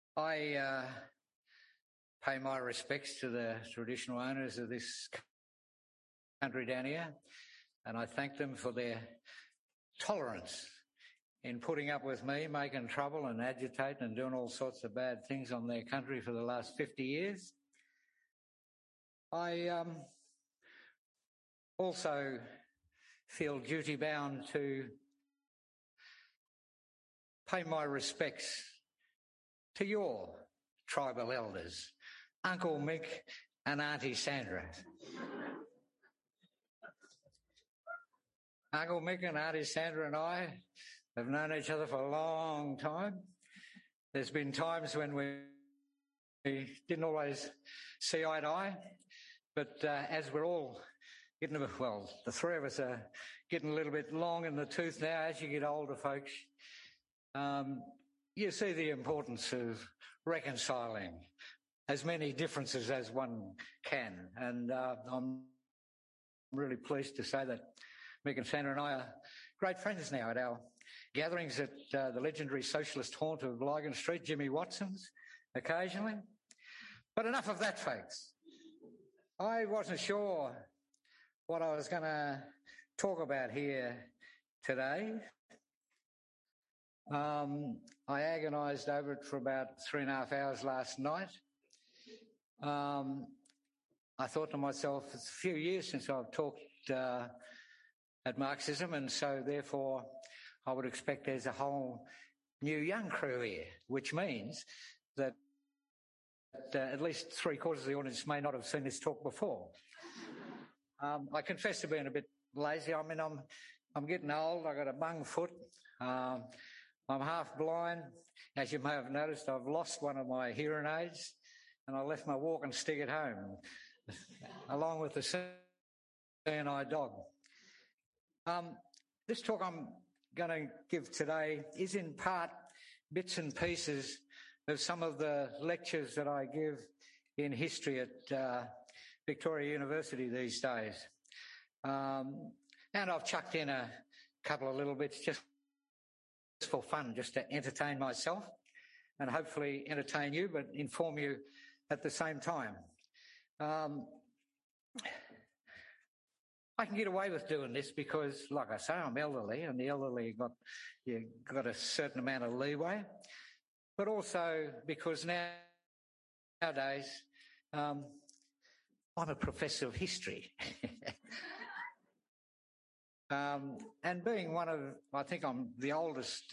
I pay my respects to the traditional owners of this country down here, and I thank them for their tolerance in putting up with me, making trouble and agitating and doing all sorts of bad things on their country for the last 50 years. I also feel duty-bound to pay my respects to your tribal elders, Uncle Mick and Auntie Sandra. Uncle Mick and Auntie Sandra and I have known each other for a long time. There's been times when we didn't always see eye to eye, but as we're all getting, well, the three of us are getting a little bit long in the tooth now. As you get older, folks, you see the importance of reconciling as many differences as one can. And I'm really pleased to say that Mick and Sandra and I are great friends now at our gatherings at the legendary socialist haunt of Lygon Street, Jimmy Watson's, occasionally. But enough of that, folks. I wasn't sure what I was going to talk about here today. I agonised over it for about 3.5 hours last night. I thought to myself, it's a few years since I've talked at Marxism, and so therefore I would expect there's a whole new young crew here, which means that at least 3/4 of the audience may not have seen this talk before. I confess to being a bit lazy. I mean, I'm getting old. I've got a bung foot. I'm half blind. As you may have noticed, I've lost one of my hearing aids, and I left my walking stick at home, along with the seeing eye dog. This talk I'm going to give today is in part bits and pieces of some of the lectures that I give in history at Victoria University these days. And I've chucked in a couple of little bits just for fun, just to entertain myself and hopefully entertain you, but inform you at the same time. I can get away with doing this because, like I say, I'm elderly, and the elderly got a certain amount of leeway, but also because nowadays I'm a professor of history. And being one of, I think I'm the oldest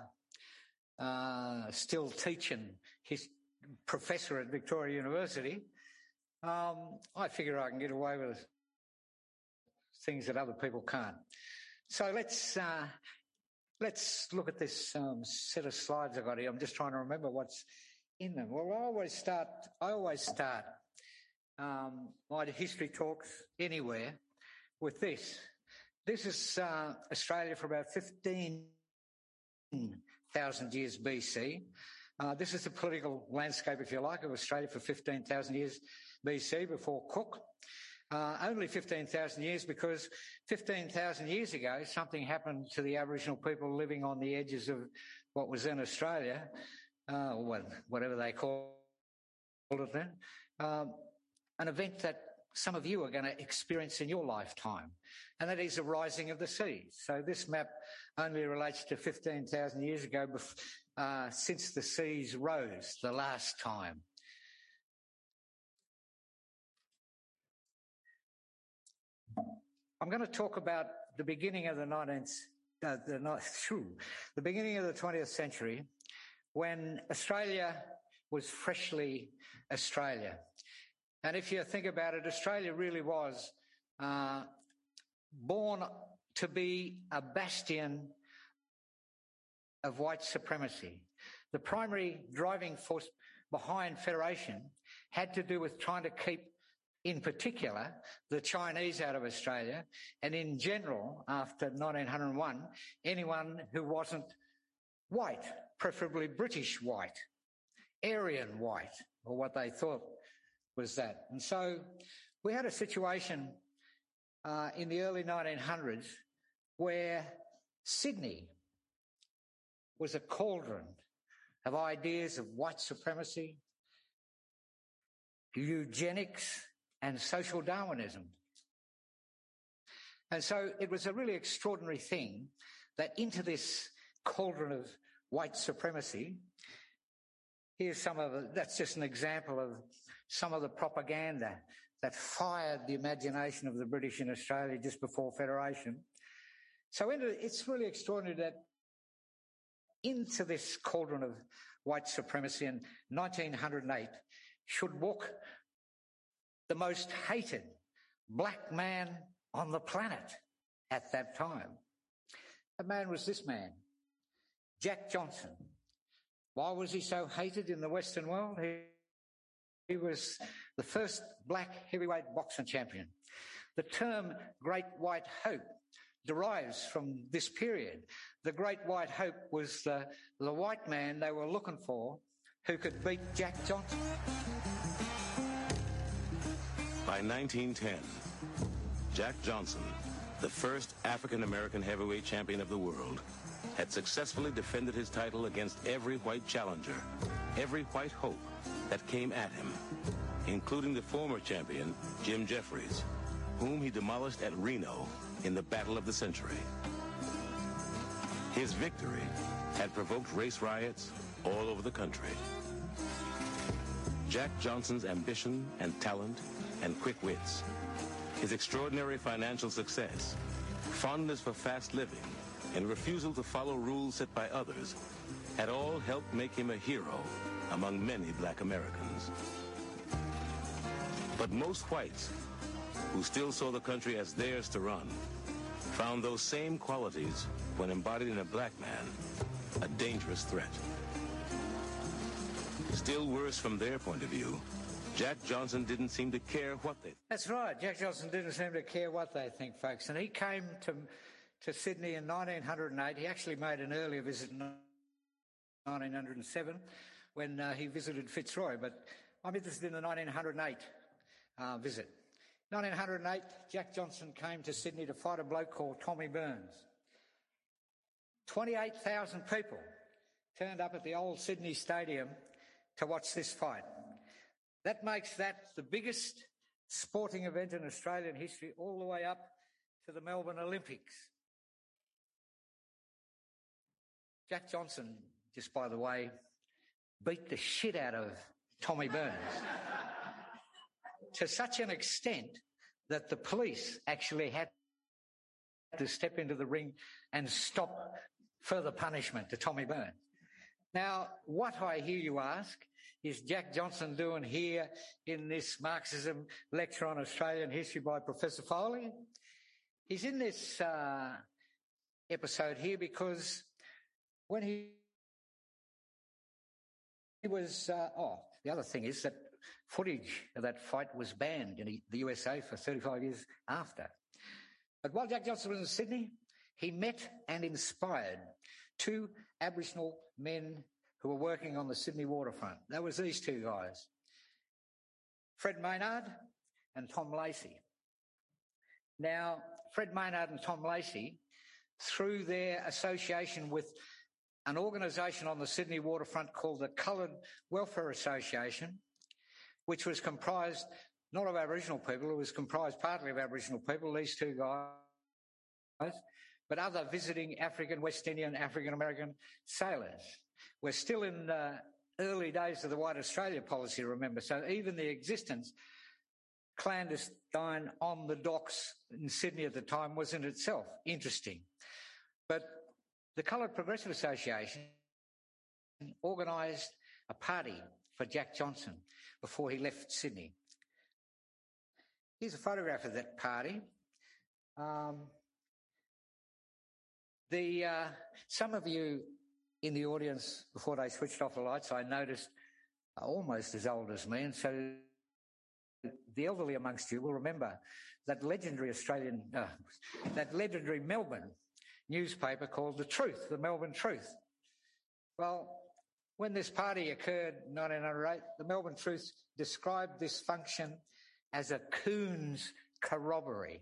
still teaching professor at Victoria University, I figure I can get away with things that other people can't. So let's look at this set of slides I've got here. I'm just trying to remember what's in them. Well, I always start my history talks anywhere with this. This is Australia for about 15,000 years BC. This is the political landscape, if you like, of Australia for 15,000 years BC before Cook. Only 15,000 years because 15,000 years ago something happened to the Aboriginal people living on the edges of what was then Australia, whatever they called it then, an event that some of you are going to experience in your lifetime, and that is the rising of the seas. So this map only relates to 15,000 years ago, since the seas rose the last time. I'm going to talk about the beginning of the 20th century, when Australia was freshly Australia. And if you think about it, Australia really was born to be a bastion of white supremacy. The primary driving force behind federation had to do with trying to keep, in particular, the Chinese out of Australia, and in general, after 1901, anyone who wasn't white, preferably British white, Aryan white, or what they thought was that. And so we had a situation in the early 1900s where Sydney was a cauldron of ideas of white supremacy, eugenics, and social Darwinism. And so it was a really extraordinary thing that into this cauldron of white supremacy, that's just an example of some of the propaganda that fired the imagination of the British in Australia just before Federation. So it's really extraordinary that into this cauldron of white supremacy in 1908 should walk the most hated black man on the planet at that time. The man was this man, Jack Johnson. Why was he so hated in the Western world? He was the first black heavyweight boxing champion. The term Great White Hope derives from this period. The Great White Hope was the white man they were looking for who could beat Jack Johnson. By 1910, Jack Johnson, the first African-American heavyweight champion of the world, had successfully defended his title against every white challenger, every white hope that came at him, including the former champion, Jim Jeffries, whom he demolished at Reno in the Battle of the Century. His victory had provoked race riots all over the country. Jack Johnson's ambition and talent and quick wits, his extraordinary financial success, fondness for fast living, and refusal to follow rules set by others had all helped make him a hero among many black Americans. But most whites, who still saw the country as theirs to run, found those same qualities, when embodied in a black man, a dangerous threat. Still worse from their point of view, Jack Johnson didn't seem to care what they... That's right. Jack Johnson didn't seem to care what they think, folks. And he came to Sydney in 1908. He actually made an earlier visit in 1907 when he visited Fitzroy. But I'm interested in the 1908 visit. 1908, Jack Johnson came to Sydney to fight a bloke called Tommy Burns. 28,000 people turned up at the old Sydney Stadium to watch this fight. That makes that the biggest sporting event in Australian history, all the way up to the Melbourne Olympics. Jack Johnson, just by the way, beat the shit out of Tommy Burns to such an extent that the police actually had to step into the ring and stop further punishment to Tommy Burns. Now, what I hear you ask is Jack Johnson doing here in this Marxism lecture on Australian history by Professor Foley? He's in this episode here because when he was... the other thing is that footage of that fight was banned in the USA for 35 years after. But while Jack Johnson was in Sydney, he met and inspired two Aboriginal men who were working on the Sydney waterfront. That was these two guys, Fred Maynard and Tom Lacey. Now, Fred Maynard and Tom Lacey, through their association with an organisation on the Sydney waterfront called the Coloured Welfare Association, which was comprised not of Aboriginal people, it was comprised partly of Aboriginal people, these two guys, but other visiting African, West Indian, African American sailors. We're still in the early days of the White Australia policy, remember, so even the existence clandestine on the docks in Sydney at the time was in itself interesting. But the Coloured Progressive Association organised a party for Jack Johnson before he left Sydney. Here's a photograph of that party. Some of you in the audience, before they switched off the lights, I noticed are almost as old as me, and so the elderly amongst you will remember that legendary Melbourne newspaper called The Truth, the Melbourne Truth. Well, when this party occurred in 1908, the Melbourne Truth described this function as a coon's corroboree.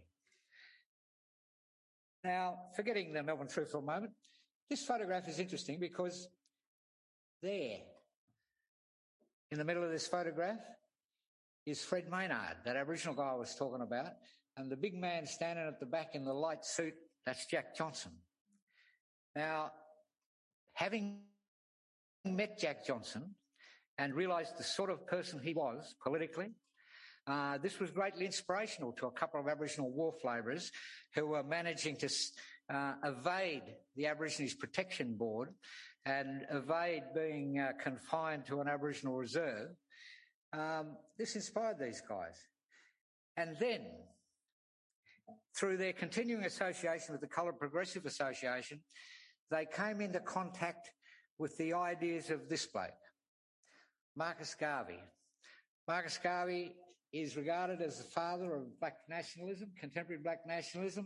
Now, forgetting the Melbourne Truth for a moment, this photograph is interesting because There, in the middle of this photograph, is Fred Maynard, that Aboriginal guy I was talking about. And the big man standing at the back in the light suit, that's Jack Johnson. Now, having met Jack Johnson and realised the sort of person he was politically, this was greatly inspirational to a couple of Aboriginal wharf labourers who were managing to evade the Aborigines Protection Board and evade being confined to an Aboriginal reserve. This inspired these guys. And then, through their continuing association with the Coloured Progressive Association, they came into contact with the ideas of this bloke, Marcus Garvey. Marcus Garvey is regarded as the father of black nationalism, contemporary black nationalism.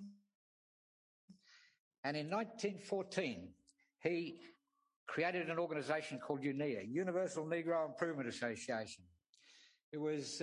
And in 1914, he created an organisation called UNIA, Universal Negro Improvement Association. It was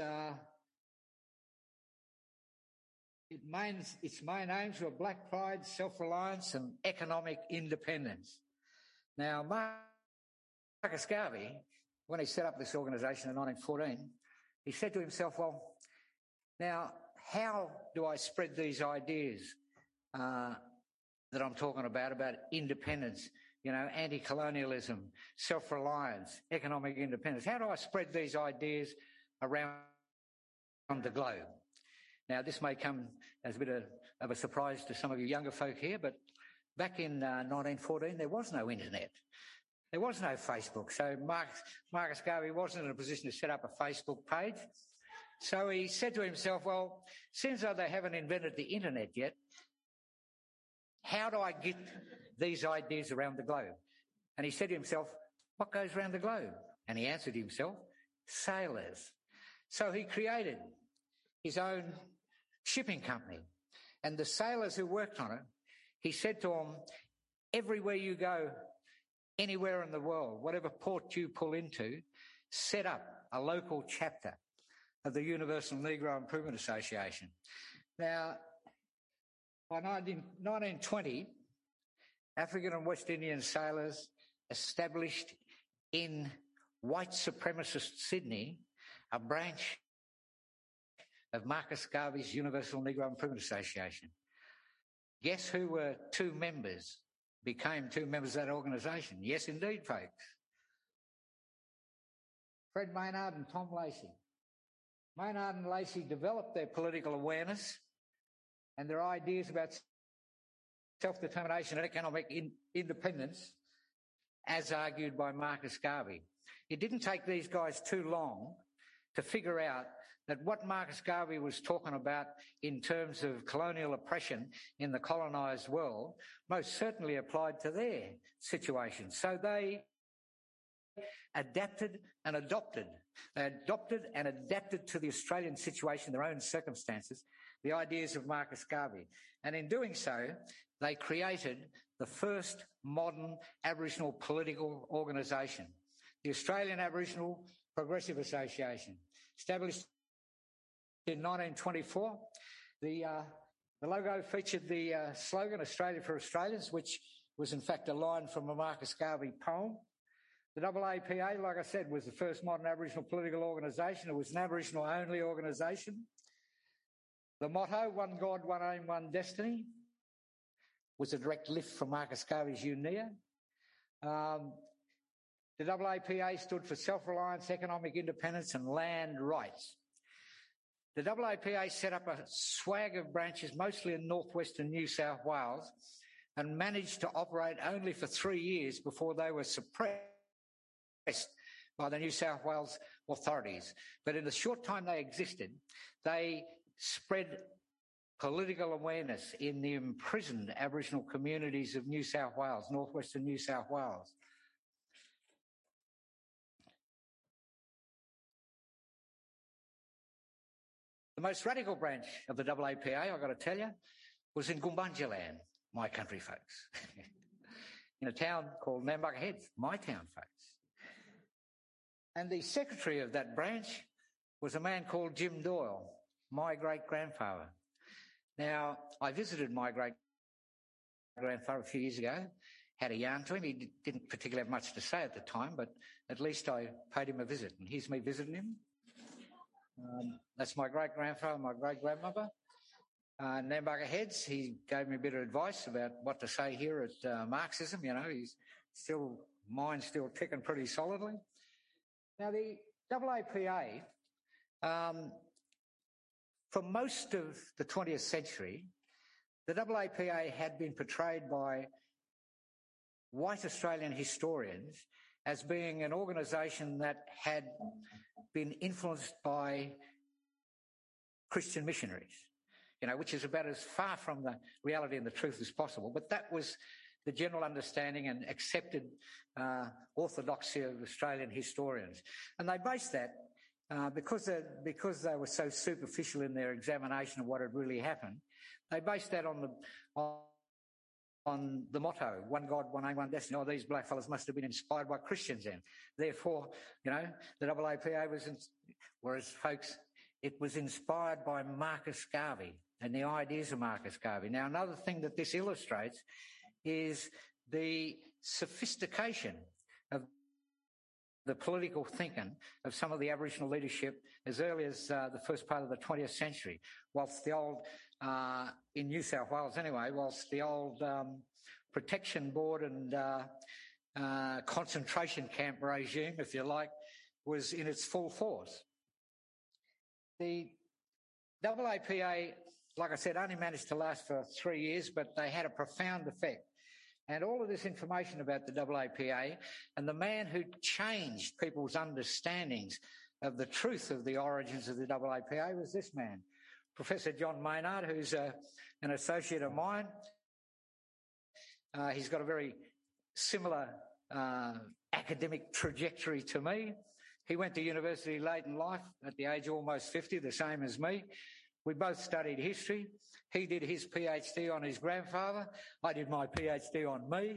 its main aims were black pride, self-reliance and economic independence. Now, Marcus Garvey, when he set up this organisation in 1914, he said to himself, well, now, how do I spread these ideas that I'm talking about independence, anti-colonialism, self-reliance, economic independence? How do I spread these ideas around the globe? Now, this may come as a bit of a surprise to some of you younger folk here, but back in 1914, there was no internet. There was no Facebook. So Marcus Garvey wasn't in a position to set up a Facebook page. So he said to himself, well, since they haven't invented the internet yet, how do I get these ideas around the globe? And he said to himself, what goes around the globe? And he answered himself, sailors. So he created his own shipping company. And the sailors who worked on it, he said to them, everywhere you go, anywhere in the world, whatever port you pull into, set up a local chapter of the Universal Negro Improvement Association. Now, by 1920, African and West Indian sailors established in white supremacist Sydney a branch of Marcus Garvey's Universal Negro Improvement Association. Guess who became two members of that organisation? Yes, indeed, folks. Fred Maynard and Tom Lacey. Maynard and Lacey developed their political awareness and their ideas about self-determination and economic independence as argued by Marcus Garvey. It didn't take these guys too long to figure out that what Marcus Garvey was talking about in terms of colonial oppression in the colonised world most certainly applied to their situation. So they adapted and adopted. They adopted and adapted to the Australian situation, their own circumstances, the ideas of Marcus Garvey. And in doing so, they created the first modern Aboriginal political organisation, the Australian Aboriginal Progressive Association, established in 1924. The logo featured the slogan, Australia for Australians, which was in fact a line from a Marcus Garvey poem. The AAPA, like I said, was the first modern Aboriginal political organisation. It was an Aboriginal-only organisation. The motto, one God, one aim, one destiny, was a direct lift from Marcus Garvey's UNIA. The AAPA stood for self-reliance, economic independence and land rights. The AAPA set up a swag of branches, mostly in northwestern New South Wales, and managed to operate only for 3 years before they were suppressed by the New South Wales authorities. But in the short time they existed, they spread political awareness in the imprisoned Aboriginal communities of New South Wales, northwestern New South Wales. The most radical branch of the AAPA, I've got to tell you, was in Gumbuntjaland, my country folks, in a town called Nambucca Heads, my town folks. And the secretary of that branch was a man called Jim Doyle, my great-grandfather. Now, I visited my great-grandfather a few years ago. had a yarn to him. He didn't particularly have much to say at the time, but at least I paid him a visit. And here's me visiting him. That's my great-grandfather, my great-grandmother. Nambucca Heads, he gave me a bit of advice about what to say here at Marxism. You know, he's mine's still ticking pretty solidly. Now, the AAPA, for most of the 20th century, the AAPA had been portrayed by white Australian historians as being an organisation that had been influenced by Christian missionaries, you know, which is about as far from the reality and the truth as possible. But that was the general understanding and accepted orthodoxy of Australian historians. And they based that, because they were so superficial in their examination of what had really happened, they based that on the motto, one God, one aim, one destiny. Oh, these blackfellas must have been inspired by Christians then. Therefore, you know, the AAPA whereas folks, it was inspired by Marcus Garvey and the ideas of Marcus Garvey. Now, another thing that this illustrates is the sophistication of the political thinking of some of the Aboriginal leadership as early as the first part of the 20th century, whilst the old, in New South Wales anyway, whilst the old protection board and concentration camp regime, if you like, was in its full force. The AAPA, like I said, only managed to last for 3 years, but they had a profound effect. And all of this information about the AAPA and the man who changed people's understandings of the truth of the origins of the AAPA was this man, Professor John Maynard, who's an associate of mine. He's got a very similar academic trajectory to me. He went to university late in life at the age of almost 50, the same as me. We both studied history. He did his PhD on his grandfather. I did my PhD on me.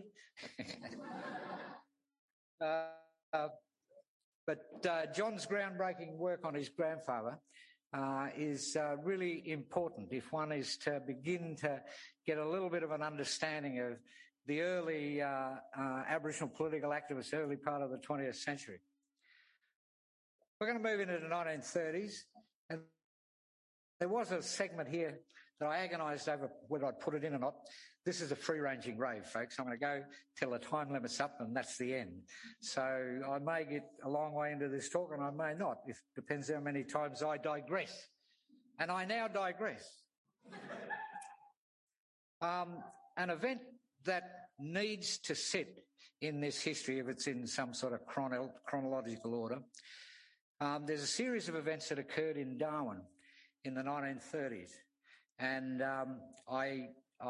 But John's groundbreaking work on his grandfather is really important if one is to begin to get a little bit of an understanding of the early Aboriginal political activists, early part of the 20th century. We're going to move into the 1930s. And there was a segment here that I agonised over whether I'd put it in or not. This is a free-ranging rave, folks. I'm going to go till the time limit's up, and that's the end. So I may get a long way into this talk, and I may not. It depends how many times I digress. And I now digress. An event that needs to sit in this history, if it's in some sort of chronological order, there's a series of events that occurred in Darwin in the 1930s. And I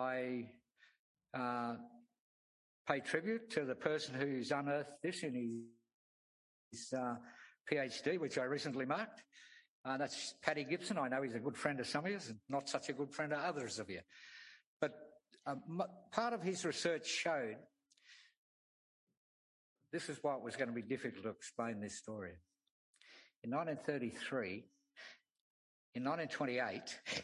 pay tribute to the person who's unearthed this in his PhD, which I recently marked. That's Paddy Gibson. I know he's a good friend of some of you, and not such a good friend of others of you. But part of his research showed, this is why it was going to be difficult to explain this story. In 1933, in 1928,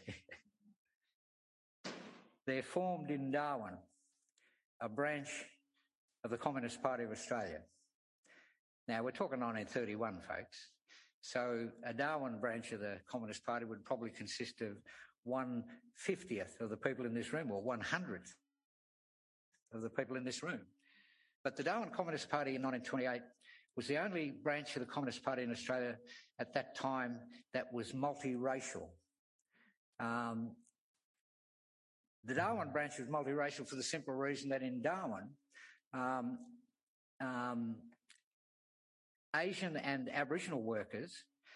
there formed in Darwin a branch of the Communist Party of Australia. Now, we're talking 1931, folks. So a Darwin branch of the Communist Party would probably consist of 1/50th of the people in this room, or 100th of the people in this room. But the Darwin Communist Party in 1928 was the only branch of the Communist Party in Australia at that time that was multiracial. The Darwin branch was multiracial for the simple reason that in Darwin, Asian and Aboriginal workers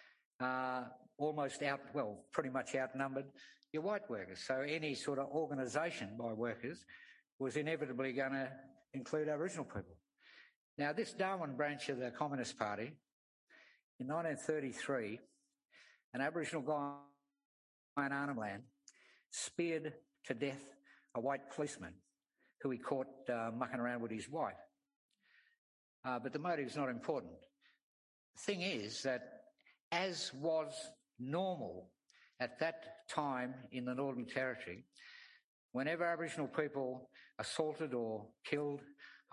pretty much outnumbered your white workers. So any sort of organisation by workers was inevitably going to include Aboriginal people. Now, this Darwin branch of the Communist Party, in 1933, an Aboriginal guy in Arnhem Land speared to death a white policeman who he caught mucking around with his wife. But the motive's not important. The thing is that, as was normal at that time in the Northern Territory, whenever Aboriginal people assaulted or killed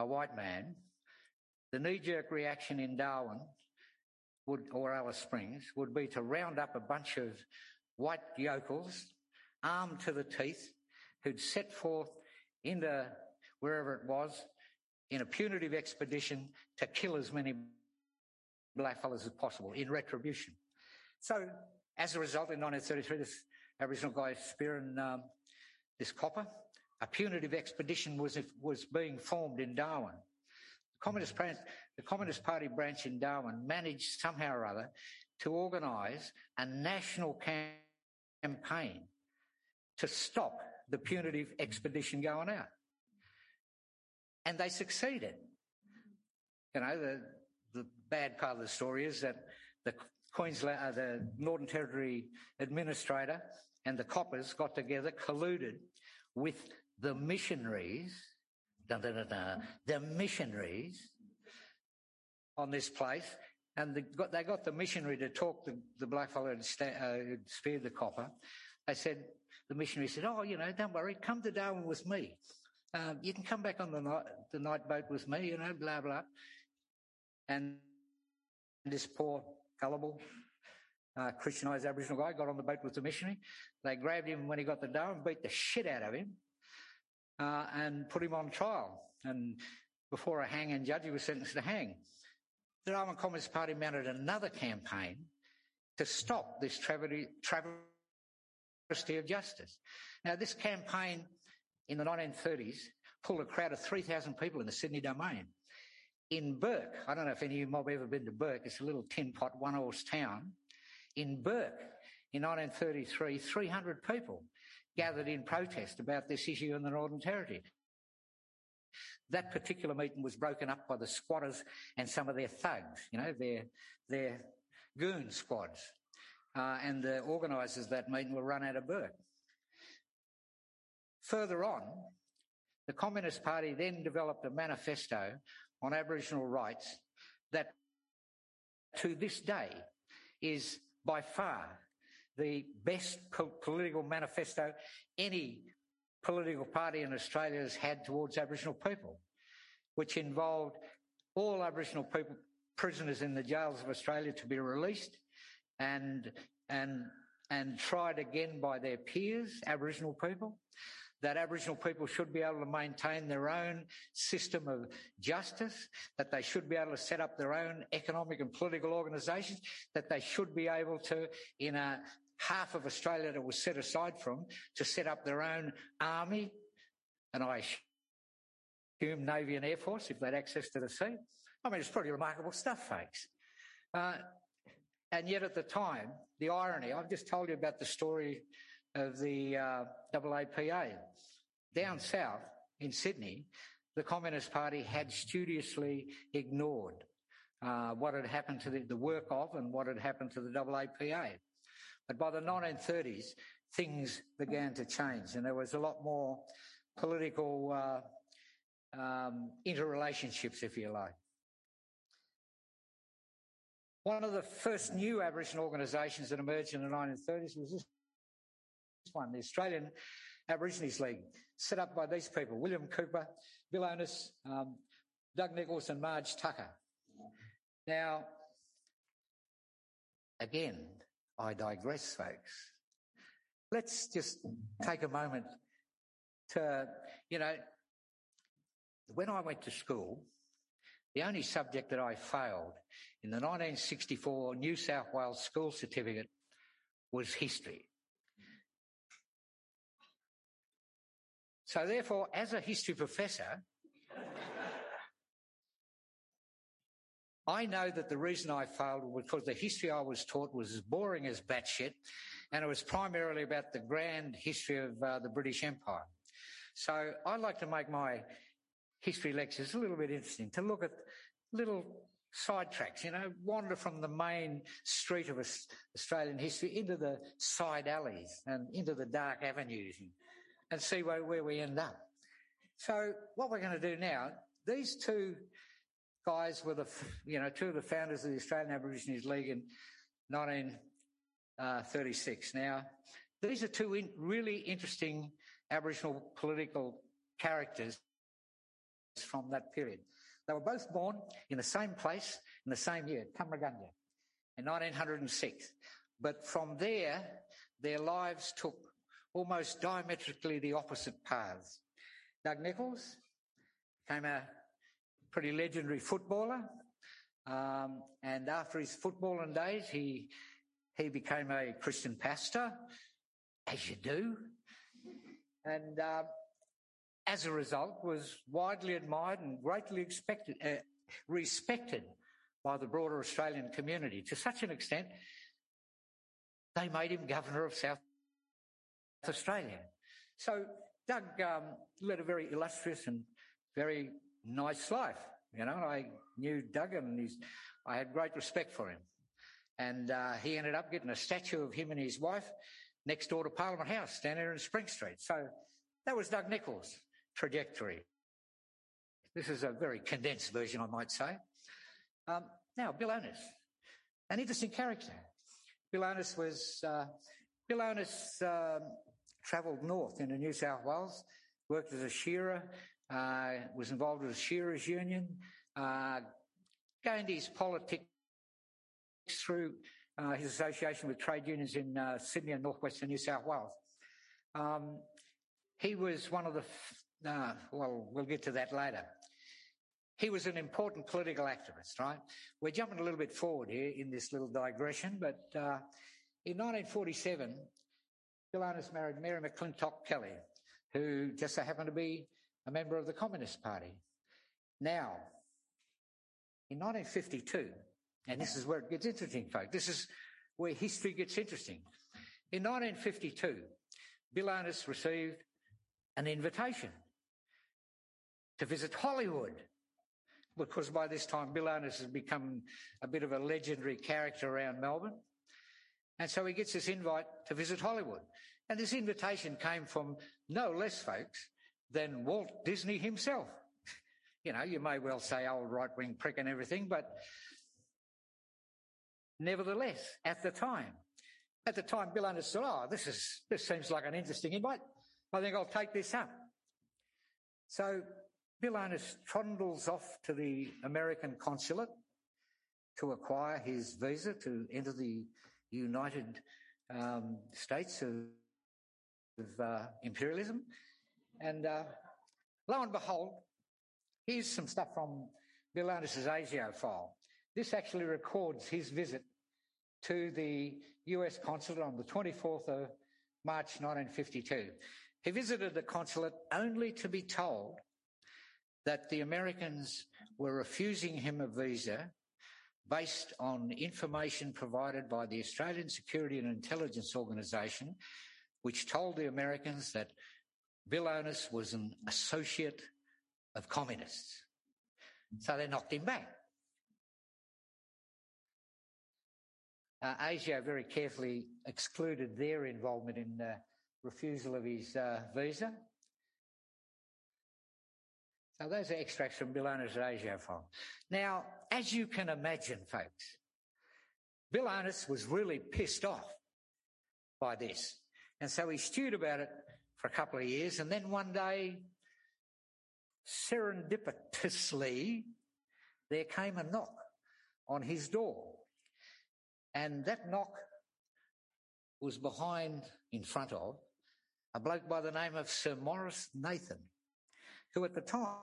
a white man, the knee-jerk reaction in Darwin or Alice Springs would be to round up a bunch of white yokels, armed to the teeth, who'd set forth into wherever it was in a punitive expedition to kill as many blackfellas as possible in retribution. So, as a result, in 1933, this Aboriginal guy spearing this copper, a punitive expedition was being formed in Darwin. The Communist Party branch in Darwin managed somehow or other to organise a national campaign to stop the punitive expedition going out. And they succeeded. You know, the bad part of the story is that the Northern Territory administrator and the coppers got together, colluded with the missionaries, the missionaries on this place, and they got the missionary to talk the blackfellow who'd speared the copper. They said, the missionary said, "Oh, you know, don't worry, come to Darwin with me. You can come back on the night boat with me, you know, blah, blah." And this poor, gullible, Christianised Aboriginal guy got on the boat with the missionary. They grabbed him when he got to Darwin, beat the shit out of him, and put him on trial. And before a hanging judge, he was sentenced to hang. The Darwin Communist Party mounted another campaign to stop this travesty of justice. Now, this campaign in the 1930s pulled a crowd of 3,000 people in the Sydney Domain. In Bourke, I don't know if any of you might have ever been to Bourke, it's a little tin pot, one-horse town. In Bourke, in 1933, 300 people gathered in protest about this issue in the Northern Territory. That particular meeting was broken up by the squatters and some of their thugs, you know, their goon squads. And the organisers of that meeting were run out of Bourke. Further on, the Communist Party then developed a manifesto on Aboriginal rights that to this day is by far the best political manifesto any political party in Australia has had towards Aboriginal people, which involved all Aboriginal people, prisoners in the jails of Australia, to be released and tried again by their peers, Aboriginal people, that Aboriginal people should be able to maintain their own system of justice, that they should be able to set up their own economic and political organisations, that they should be able to, in a half of Australia that was set aside from, to set up their own army, and I assume Navy and Air Force if they had access to the sea. I mean, it's pretty remarkable stuff, folks. And yet at the time, the irony, I've just told you about the story of the AAPA. Down south in Sydney, the Communist Party had studiously ignored what had happened to the work of and what had happened to the AAPA. But by the 1930s, things began to change, and there was a lot more political interrelationships, if you like. One of the first new Aboriginal organisations that emerged in the 1930s was this one, the Australian Aborigines League, set up by these people, William Cooper, Bill Onus, Doug Nichols and Marge Tucker. Now, again, I digress, folks. Let's just take a moment to, you know, when I went to school, the only subject that I failed in the 1964 New South Wales school certificate was history. So therefore, as a history professor, I know that the reason I failed was because the history I was taught was as boring as batshit, and it was primarily about the grand history of the British Empire. So I like to make my history lectures a little bit interesting, to look at little sidetracks, you know, wander from the main street of Australian history into the side alleys and into the dark avenues and see where we end up. So what we're going to do now, these two guys were two of the founders of the Australian Aborigines League in 1936. Now, these are two really interesting Aboriginal political characters from that period. They were both born in the same place in the same year, Tumragunda, in 1906. But from there, their lives took almost diametrically the opposite paths. Doug Nicholls became a pretty legendary footballer, and after his footballing days, he became a Christian pastor, as you do, and as a result was widely admired and greatly respected by the broader Australian community, to such an extent they made him Governor of South Australia. So Doug led a very illustrious and very nice life. You know, I knew Doug and I had great respect for him. And he ended up getting a statue of him and his wife next door to Parliament House down there in Spring Street. So that was Doug Nicholls' trajectory. This is a very condensed version, I might say. Now, Bill Onus, an interesting character. Bill Onus travelled north into New South Wales, worked as a shearer, was involved with the Shearers Union, gained his politics through his association with trade unions in Sydney and northwestern New South Wales. He was one of the, well, we'll get to that later. He was an important political activist, right? We're jumping a little bit forward here in this little digression, but in 1947, Bill Onus married Mary McClintock Kelly, who just so happened to be a member of the Communist Party. Now, in 1952, and this is where it gets interesting, folks, this is where history gets interesting. In 1952, Bill Onus received an invitation to visit Hollywood, because by this time Bill Onus has become a bit of a legendary character around Melbourne. And so he gets this invite to visit Hollywood. And this invitation came from no less, folks, than Walt Disney himself. You know, you may well say old right-wing prick and everything, but nevertheless, at the time, Bill Onus said, oh, this seems like an interesting invite. I think I'll take this up. So Bill Onus trundles off to the American consulate to acquire his visa to enter the United States of imperialism. And lo and behold, here's some stuff from Bill Onus's ASIO file. This actually records his visit to the US consulate on the 24th of March 1952. He visited the consulate only to be told that the Americans were refusing him a visa based on information provided by the Australian Security and Intelligence Organisation, which told the Americans that Bill Onus was an associate of communists. So they knocked him back. ASIO very carefully excluded their involvement in the refusal of his visa. So those are extracts from Bill Onus' ASIO file. Now, as you can imagine, folks, Bill Onus was really pissed off by this. And so he stewed about it for a couple of years, and then one day, serendipitously, there came a knock on his door. And that knock was in front of, a bloke by the name of Sir Maurice Nathan, who at the time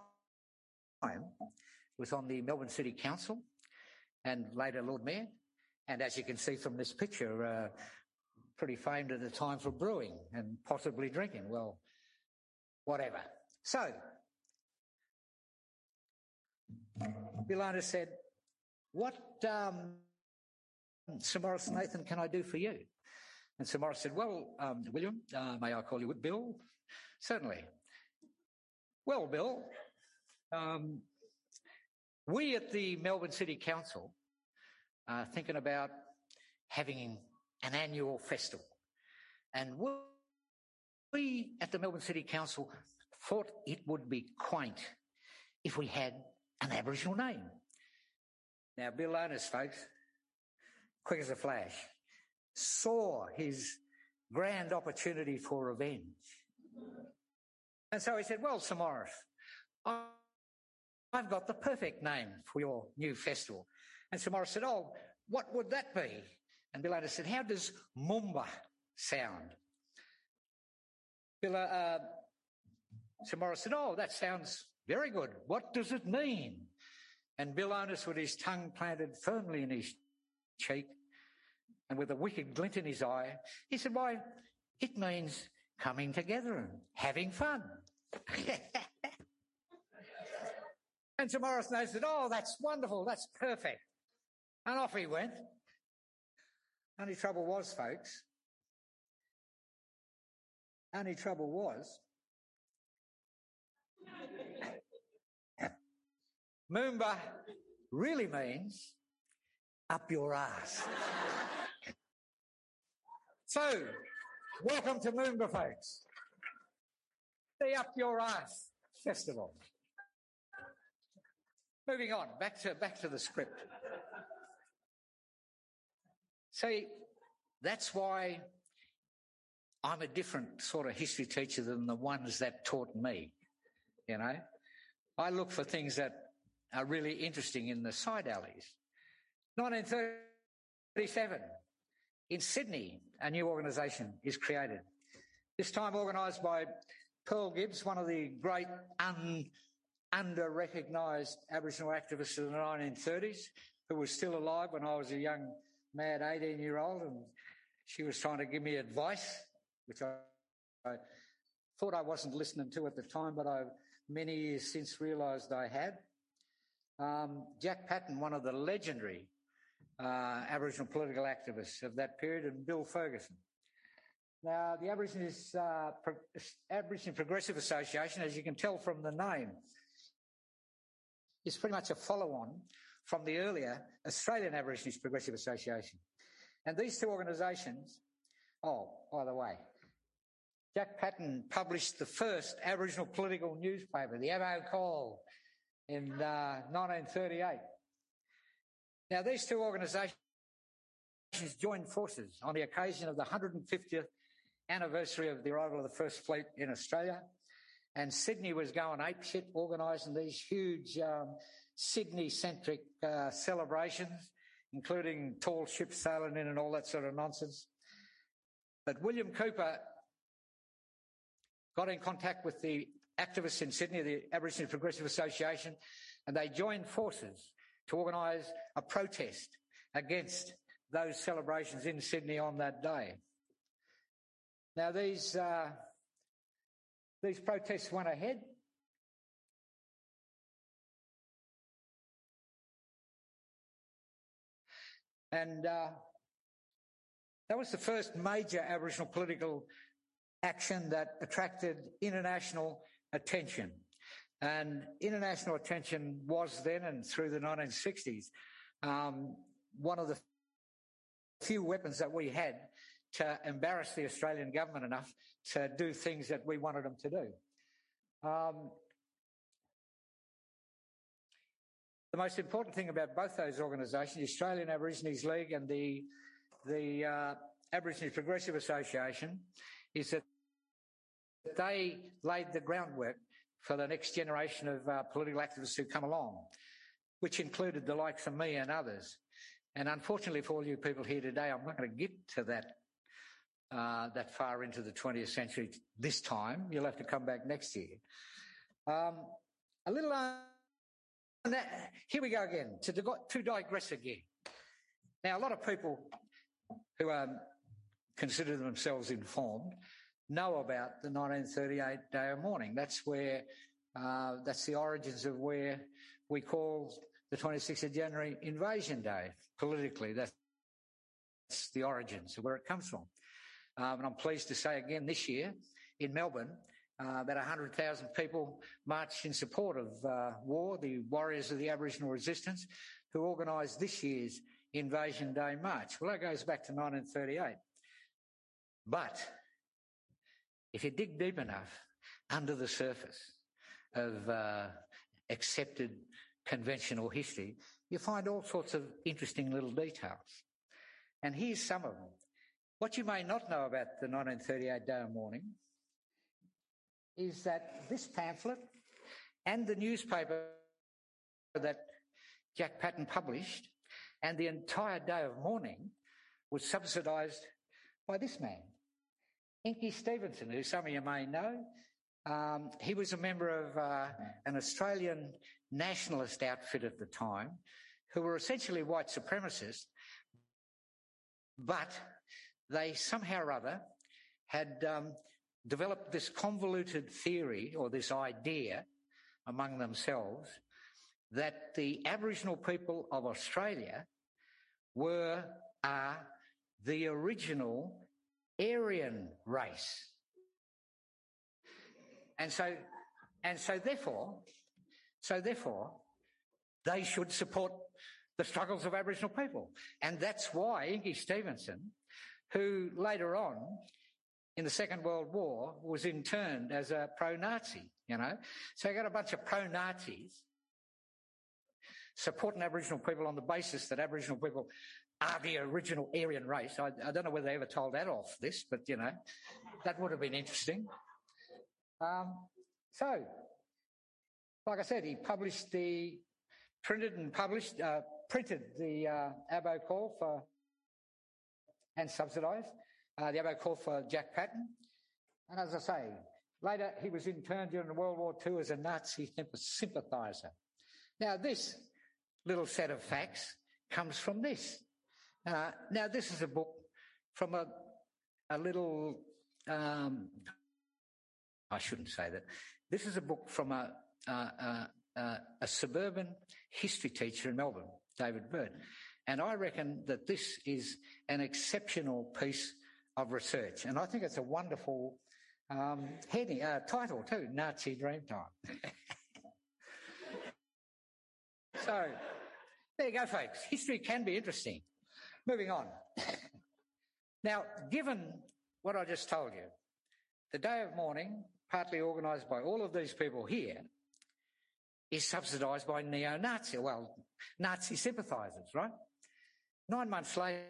was on the Melbourne City Council and later Lord Mayor. And as you can see from this picture, pretty famed at the time for brewing and possibly drinking. Well, whatever. So, Bill Onus said, what, Sir Maurice Nathan, can I do for you? And Sir Maurice said, well, William, may I call you Bill? Certainly. Well, Bill, we at the Melbourne City Council are thinking about having an annual festival. And we at the Melbourne City Council thought it would be quaint if we had an Aboriginal name. Now, Bill Onus, folks, quick as a flash, saw his grand opportunity for revenge. And so he said, well, Sir Maurice, I've got the perfect name for your new festival. And Sir Morris said, oh, what would that be? And Bill Anderson said, how does Moomba sound? Sir Morris said, oh, that sounds very good. What does it mean? And Bill Onus, with his tongue planted firmly in his cheek and with a wicked glint in his eye, he said, why, it means coming together and having fun. And Sir Morris said, oh, that's wonderful, that's perfect. And off he went. Only trouble was, folks, Moomba really means up your ass. So, welcome to Moomba, folks. The Up Your Ass Festival. Moving on, back to the script. See, that's why I'm a different sort of history teacher than the ones that taught me, you know. I look for things that are really interesting in the side alleys. 1937, in Sydney, a new organisation is created. This time organised by Pearl Gibbs, one of the great under-recognised Aboriginal activists of the 1930s, who was still alive when I was a young, mad 18-year-old, and she was trying to give me advice, which I thought I wasn't listening to at the time, but I've many years since realised I had. Jack Patton, one of the legendary Aboriginal political activists of that period, and Bill Ferguson. Now, the Aboriginal Progressive Association, as you can tell from the name, is pretty much a follow-on from the earlier Australian Aborigines Progressive Association. And these two organisations, oh, by the way, Jack Patton published the first Aboriginal political newspaper, the Abo Call, in 1938. Now, these two organisations joined forces on the occasion of the 150th anniversary of the arrival of the First Fleet in Australia, and Sydney was going apeshit, organising these huge Sydney-centric celebrations, including tall ships sailing in and all that sort of nonsense. But William Cooper got in contact with the activists in Sydney, the Aboriginal Progressive Association, and they joined forces to organise a protest against those celebrations in Sydney on that day. Now, these protests went ahead. And that was the first major Aboriginal political action that attracted international attention. And international attention was then, and through the 1960s, one of the few weapons that we had to embarrass the Australian government enough to do things that we wanted them to do. The most important thing about both those organisations, the Australian Aborigines League and the Aboriginal Progressive Association, is that they laid the groundwork for the next generation of political activists who come along, which included the likes of me and others. And unfortunately for all you people here today, I'm not going to get to that far into the 20th century this time. You'll have to come back next year. Here we go again, to digress again. Now, a lot of people who consider themselves informed know about the 1938 Day of Mourning. That's the origins of where we call the 26th of January Invasion Day. Politically, that's the origins of where it comes from. And I'm pleased to say again this year in Melbourne, about 100,000 people marched in support of WAR, the Warriors of the Aboriginal Resistance, who organised this year's Invasion Day March. Well, that goes back to 1938. But if you dig deep enough under the surface of accepted conventional history, you find all sorts of interesting little details. And here's some of them. What you may not know about the 1938 Day of Mourning is that this pamphlet and the newspaper that Jack Patton published, and the entire day of mourning was subsidised by this man, Inky Stevenson, who some of you may know. He was a member of an Australian nationalist outfit at the time, who were essentially white supremacists, but they somehow or other had developed this convoluted theory or this idea among themselves that the Aboriginal people of Australia are the original Aryan race. And so therefore, they should support the struggles of Aboriginal people. And that's why Inky Stevenson, who later on in the Second World War was interned as a pro-Nazi, you know. So you got a bunch of pro-Nazis supporting Aboriginal people on the basis that Aboriginal people are the original Aryan race. I don't know whether they ever told Adolf this, but, you know, that would have been interesting. So, like I said, he printed the Abo call for, and subsidised the Abo call for Jack Patton. And as I say, later he was interned during World War II as a Nazi sympathiser. Now, this little set of facts comes from this. Now, this is a book from a little... I shouldn't say that. This is a book from a suburban history teacher in Melbourne, David Bird. And I reckon that this is an exceptional piece of research. And I think it's a wonderful title too, Nazi Dreamtime. So, there you go, folks. History can be interesting. Moving on. Now, given what I just told you, the day of mourning, partly organised by all of these people here, is subsidised by neo-Nazi, well, Nazi sympathisers, right? 9 months later,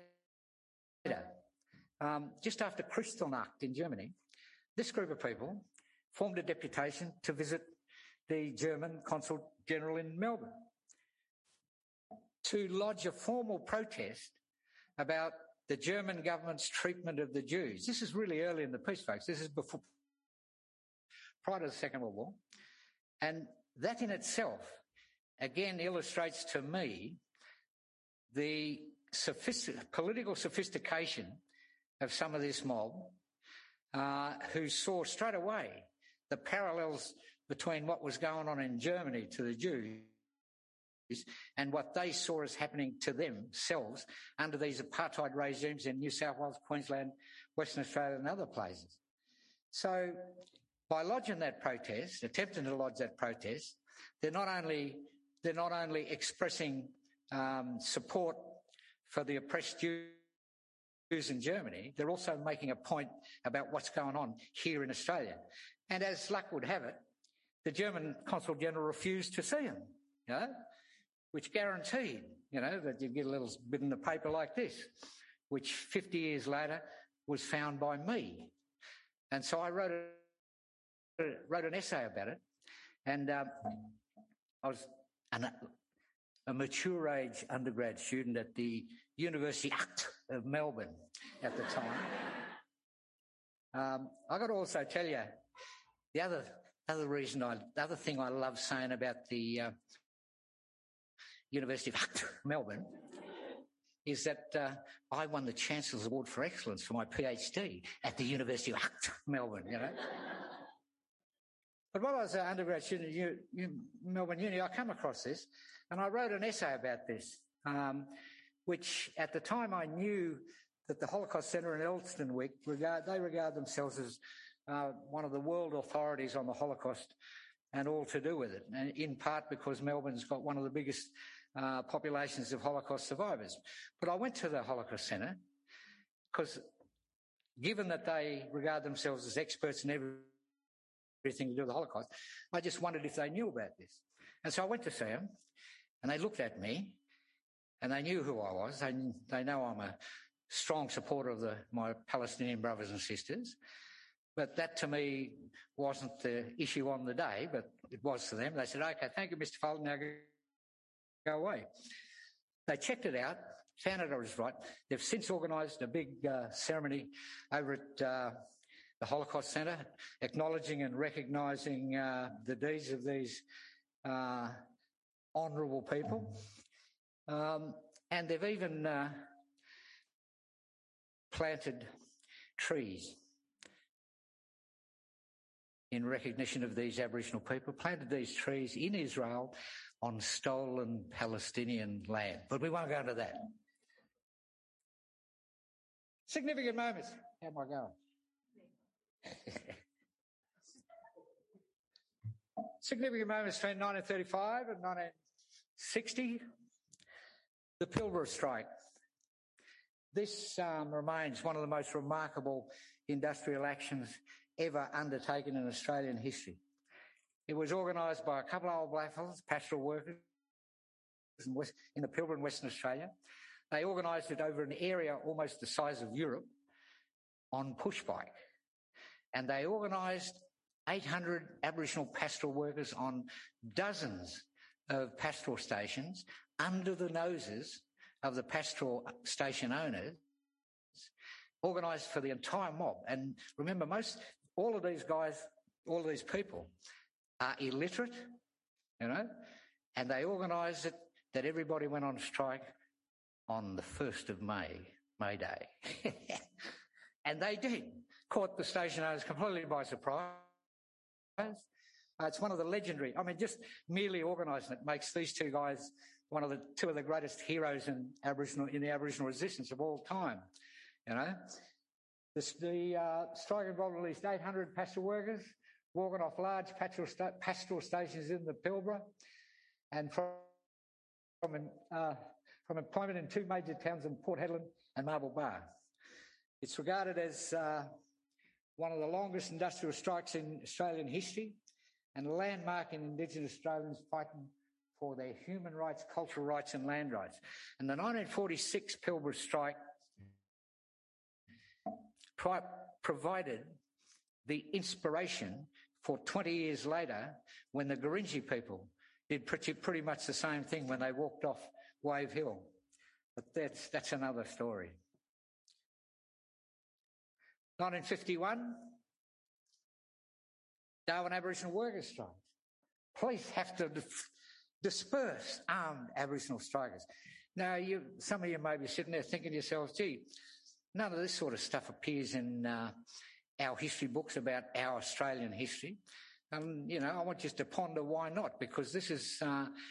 just after Kristallnacht in Germany, this group of people formed a deputation to visit the German Consul General in Melbourne to lodge a formal protest about the German government's treatment of the Jews. This is really early in the piece, folks. This is prior to the Second World War. And that in itself, again, illustrates to me the political sophistication of some of this mob, who saw straight away the parallels between what was going on in Germany to the Jews and what they saw as happening to themselves under these apartheid regimes in New South Wales, Queensland, Western Australia and other places. So by lodging that protest, attempting to lodge that protest, they're not only expressing support for the oppressed Jews in Germany, they're also making a point about what's going on here in Australia. And as luck would have it, the German Consul General refused to see them, you know, which guaranteed, you know, that you'd get a little bit in the paper like this, which 50 years later was found by me. And so I wrote an essay about it, and I was a mature age undergrad student at the University of Melbourne at the time. I got to also tell you the other thing I love saying about the University of Melbourne is that I won the Chancellor's Award for Excellence for my PhD at the University of Melbourne, you know. But while I was an undergrad student at Melbourne Uni, I came across this, and I wrote an essay about this, which at the time I knew that the Holocaust Centre in Elsternwick, they regard themselves as one of the world authorities on the Holocaust and all to do with it, and in part because Melbourne's got one of the biggest populations of Holocaust survivors. But I went to the Holocaust Centre because, given that they regard themselves as experts in everything to do with the Holocaust, I just wondered if they knew about this. And so I went to see them, and they looked at me, and they knew who I was. They know I'm a strong supporter of my Palestinian brothers and sisters. But that, to me, wasn't the issue on the day, but it was to them. They said, "Okay, thank you, Mr. Fulton. Now go away. They checked it out, found out I was right. They've since organised a big ceremony over at the Holocaust Centre, acknowledging and recognising the deeds of these honourable people. And they've even planted trees in recognition of these Aboriginal people, planted these trees in Israel on stolen Palestinian land. But we won't go into that. Significant moments. How am I going? Significant moments between 1935 and 1960. The Pilbara strike. This remains one of the most remarkable industrial actions ever undertaken in Australian history. It was organised by a couple of old blackfellas, pastoral workers in the Pilbara in Western Australia. They organised it over an area almost the size of Europe on push bike. And they organised 800 Aboriginal pastoral workers on dozens of pastoral stations under the noses of the pastoral station owners, organised for the entire mob. And remember, all of these guys, all of these people are illiterate, and they organised it that everybody went on strike on the 1st of May, May Day. And they did. Caught the station owners completely by surprise. It's one of the legendary, just merely organising it makes these two guys two of the greatest heroes in the Aboriginal resistance of all time. The strike involved at least 800 pastoral workers walking off large pastoral stations in the Pilbara, and from employment in two major towns in Port Hedland and Marble Bar. It's regarded as one of the longest industrial strikes in Australian history and a landmark in Indigenous Australians fighting for their human rights, cultural rights and land rights. And the 1946 Pilbara strike provided the inspiration for 20 years later when the Gurindji people did pretty much the same thing when they walked off Wave Hill. But that's another story. 1951, Darwin Aboriginal Workers' Strike. Police have to disperse armed Aboriginal strikers. Now, some of you may be sitting there thinking to yourselves, gee, none of this sort of stuff appears in our history books about our Australian history. I want you to ponder why not, because these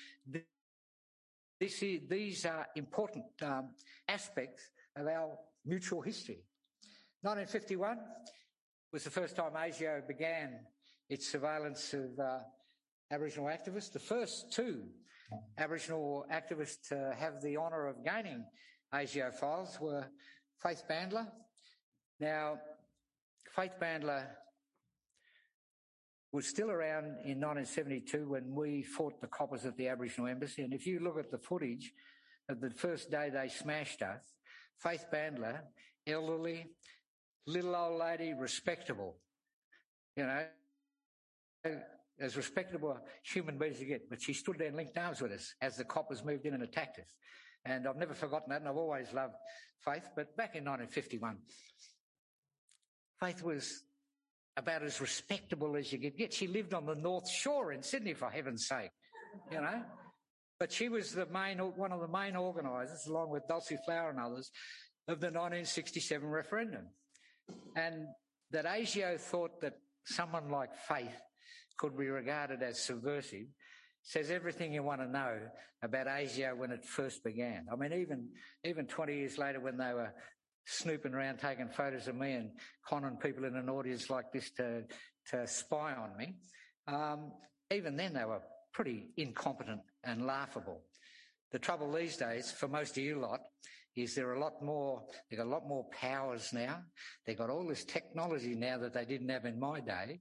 are important aspects of our mutual history. 1951 was the first time ASIO began its surveillance of Aboriginal activists. The first two Aboriginal activists to have the honour of gaining ASIO files were Faith Bandler. Now, Faith Bandler was still around in 1972 when we fought the coppers at the Aboriginal Embassy. And if you look at the footage of the first day they smashed us, Faith Bandler, elderly, little old lady, respectable, as respectable a human being as you get. But she stood there and linked arms with us as the coppers moved in and attacked us. And I've never forgotten that, and I've always loved Faith. But back in 1951, Faith was about as respectable as you could get. She lived on the North Shore in Sydney, for heaven's sake, But she was one of the main organisers, along with Dulcie Flower and others, of the 1967 referendum. And that ASIO thought that someone like Faith could be regarded as subversive says everything you want to know about ASIO when it first began. Even 20 years later, when they were snooping around taking photos of me and conning people in an audience like this to spy on me, even then they were pretty incompetent and laughable. The trouble these days, for most of you lot, is they've got a lot more powers now. They've got all this technology now that they didn't have in my day.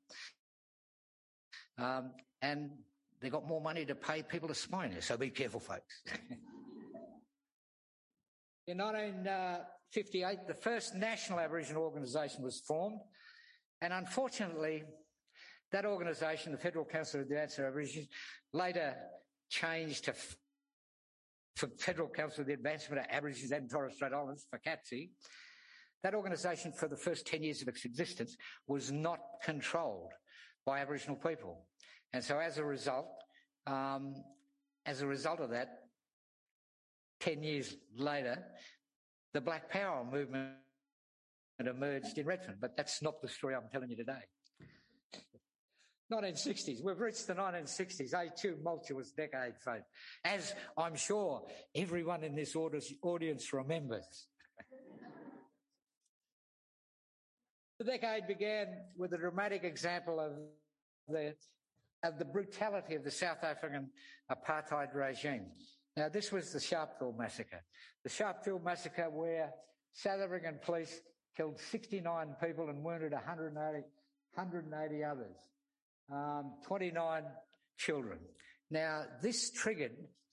And they've got more money to pay people to spy on you, so be careful, folks. In 1958, the first national Aboriginal organisation was formed, and unfortunately, that organisation, the Federal Council of the Advanced Aborigines, later changed to for Federal Council for the Advancement of Aborigines and Torres Strait Islanders, for FCATSI, that organisation for the first 10 years of its existence was not controlled by Aboriginal people. And so as a result of that, 10 years later, the Black Power movement emerged in Redfern. But that's not the story I'm telling you today. 1960s. We've reached the 1960s, a tumultuous decade, folks, as I'm sure everyone in this audience remembers. The decade began with a dramatic example of the brutality of the South African apartheid regime. Now, this was the Sharpeville massacre. The Sharpeville massacre, where South African police killed 69 people and wounded 180 others. 29 children. Now, this triggered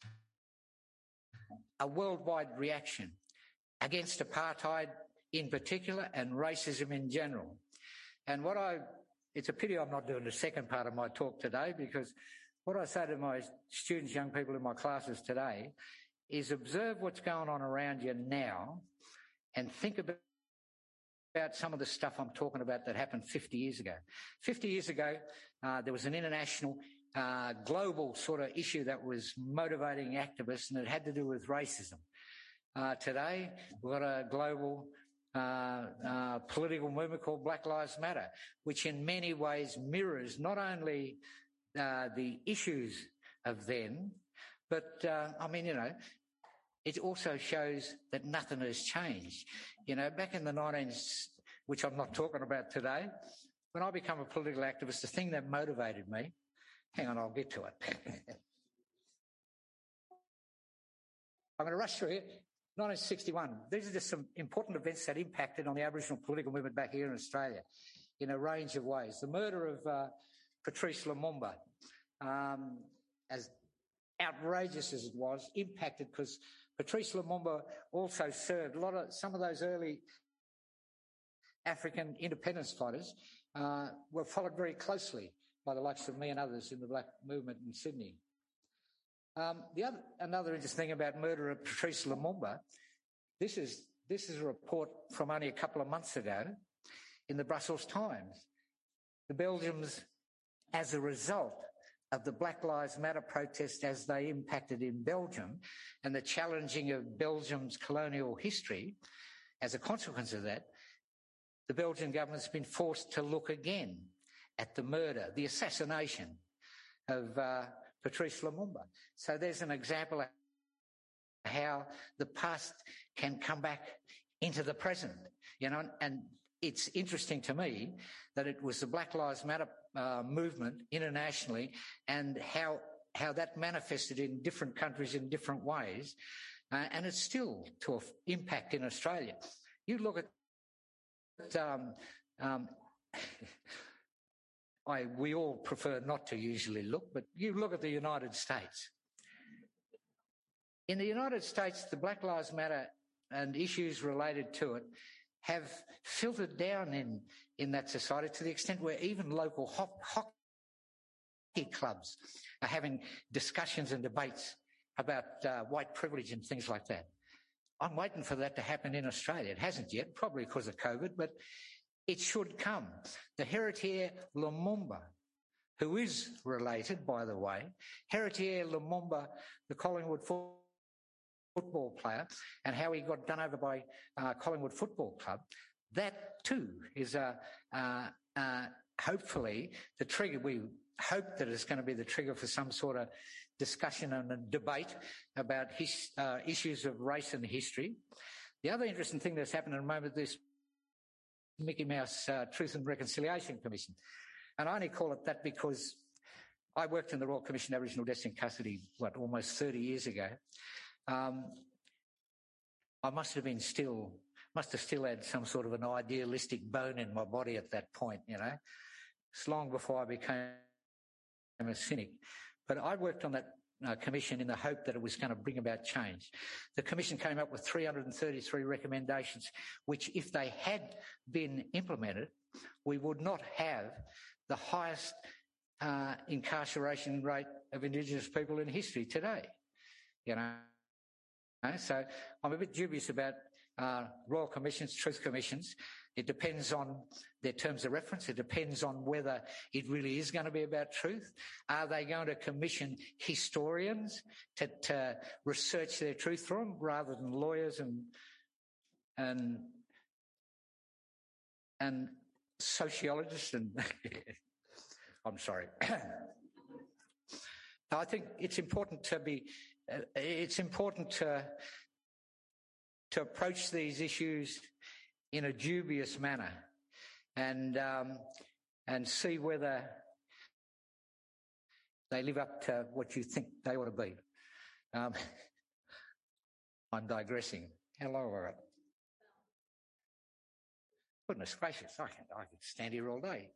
a worldwide reaction against apartheid in particular and racism in general. And it's a pity I'm not doing the second part of my talk today, because what I say to my students, young people in my classes today, is observe what's going on around you now and think about some of the stuff I'm talking about that happened 50 years ago. 50 years ago, there was an international, global sort of issue that was motivating activists, and it had to do with racism. Today, we've got a global political movement called Black Lives Matter, which in many ways mirrors not only the issues of then, but, it also shows that nothing has changed. Back in the 19s, which I'm not talking about today, when I became a political activist, the thing that motivated me, hang on, I'll get to it. I'm going to rush through here. 1961. These are just some important events that impacted on the Aboriginal political movement back here in Australia in a range of ways. The murder of Patrice Lumumba, as outrageous as it was, impacted because Patrice Lumumba also served some of those early African independence fighters were followed very closely by the likes of me and others in the black movement in Sydney. Another interesting thing about murder of Patrice Lumumba, this is a report from only a couple of months ago in the Brussels Times. The Belgians, as a result of the Black Lives Matter protests as they impacted in Belgium and the challenging of Belgium's colonial history, as a consequence of that, the Belgian government's been forced to look again at the murder, the assassination of Patrice Lumumba. So there's an example of how the past can come back into the present, and it's interesting to me that it was the Black Lives Matter movement internationally and how that manifested in different countries in different ways, and it's still to impact in Australia. You look at we all prefer not to usually look, but you look at the United States. In the United States, the Black Lives Matter and issues related to it have filtered down in that society to the extent where even local hockey clubs are having discussions and debates about white privilege and things like that. I'm waiting for that to happen in Australia. It hasn't yet, probably because of COVID, but it should come. The Héritier Lumumba, who is related, by the way, Héritier Lumumba, the Collingwood football player, and how he got done over by Collingwood Football Club, that too is hopefully the trigger. We hope that it's going to be the trigger for some sort of discussion and a debate about issues of race and history. The other interesting thing that's happened at the moment, this Mickey Mouse Truth and Reconciliation Commission. And I only call it that because I worked in the Royal Commission of Aboriginal Deaths in Custody, almost 30 years ago. I must have still had some sort of an idealistic bone in my body at that point, It's long before I became a cynic. But I worked on that commission in the hope that it was going to bring about change. The commission came up with 333 recommendations, which if they had been implemented, we would not have the highest incarceration rate of Indigenous people in history today. So I'm a bit dubious about Royal Commissions, Truth Commissions. It depends on their terms of reference. It depends on whether it really is going to be about truth. Are they going to commission historians to research their truth for them rather than lawyers and sociologists and I'm sorry. I think it's important to approach these issues in a dubious manner and see whether they live up to what you think they ought to be. I'm digressing. How long are it? Goodness gracious, I could stand here all day.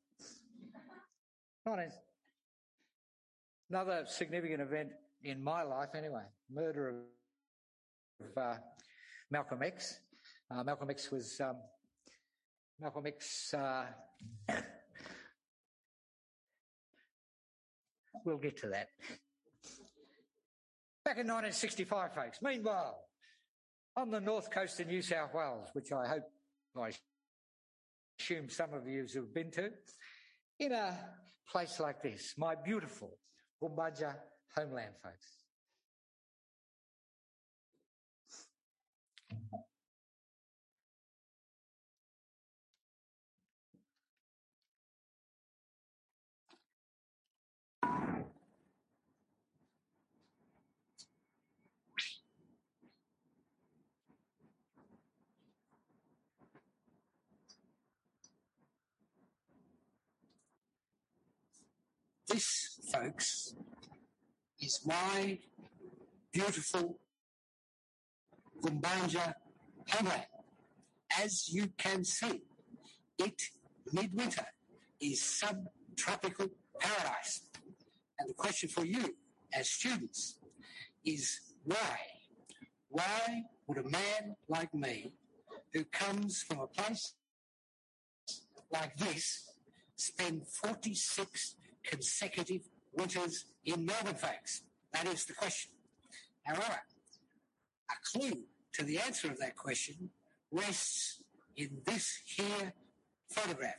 Another significant event in my life anyway, murder of Malcolm X. Malcolm X was... we'll get to that. Back in 1965, folks. Meanwhile, on the north coast of New South Wales, which I assume some of you have been to, in a place like this, my beautiful Gumbaja homeland, folks. This, folks, is my beautiful Gumbaja homeland. As you can see, it, midwinter, is subtropical paradise. And the question for you, as students, is why? Why would a man like me, who comes from a place like this, spend 46 consecutive winters in Melbourne, folks? That is the question. However, a clue to the answer of that question rests in this here photograph.